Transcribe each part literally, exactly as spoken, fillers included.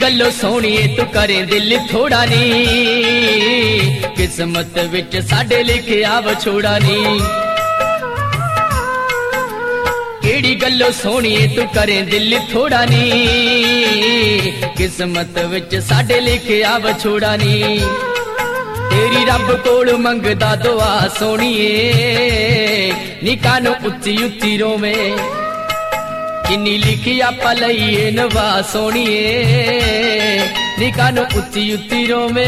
गल्लो सोहणीए तू करे दिल थोड़ा नी, किस्मत विच साडे लिखिया विछोड़ा नी। केड़ी गल्लो सोहणीए तू करे दिल थोड़ा नी, किस्मत विच साडे लिखिया विछोड़ा नी। तेरी रब कोल मंगदा दुआ सोहणीए, नी कानों उच्ची उच्ची रोवे, जिन्नी लिखी आपा लईए नवा सोहणीए, नी कानों उच्ची उच्ची रोवे।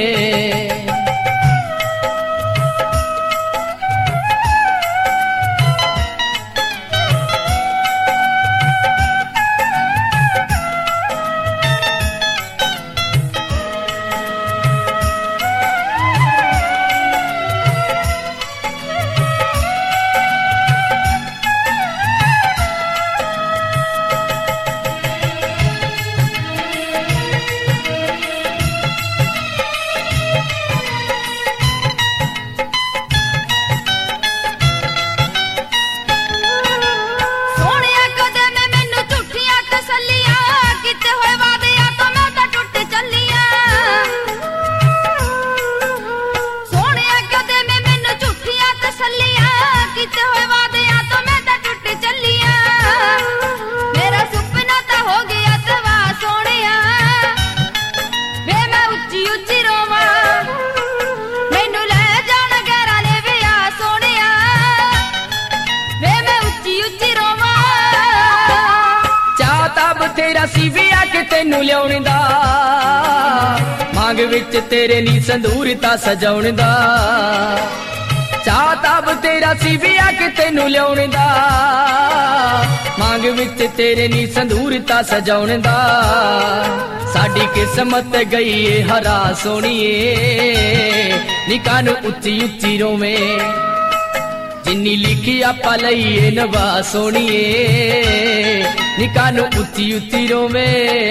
तेरा सी विया के तेनू लियाउण दा, मांग विच तेरे नी संदूर ता सजाउण दा। चाह ताब तेरा सी विया के तेनू लियाउण दा, मांग विच तेरे नी संदूर ता सजाउण दा। साडी किस्मत गई ए हरा सोहणीए, नी कानों उच्ची उच्ची रोवे, जिन्नी लिखी आपा लईए नवा सोहणीए, नी कानों उच्ची उच्ची रोवे।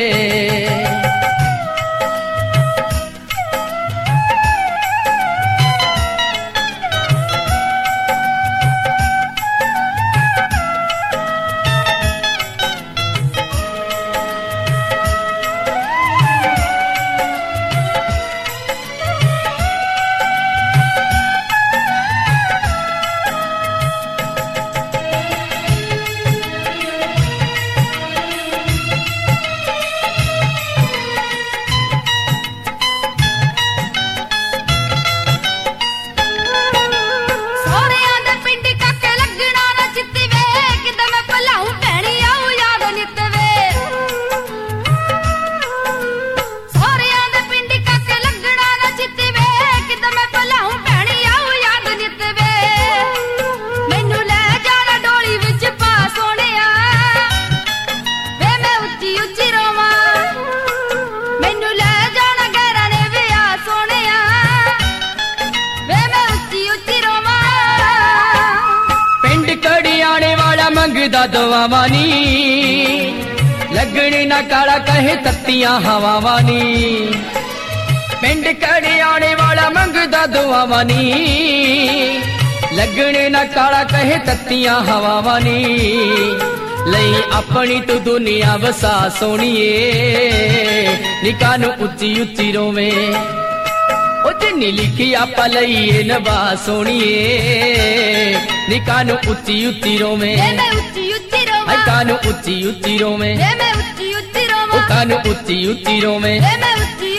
मंगदा दुआवां नी, लगने ना काला कहे तत्तियां हवावां नी। पिंड कड़े आने वाला मंगदा दुआवां नी, लगने ना काला कहे तत्तियां हवावां नी। लई अपनी तू दुनिया वसा सोहणीए, नी कानों उच्ची उच्ची रोवे, ओ जिन्नी लिखी आपा लईए नवा सोहणीए, नी कानों उच्ची उच्ची रोवे, आई कानों उच्ची उच्ची रोवे, ओ कानों उच्ची उच्ची रोवे।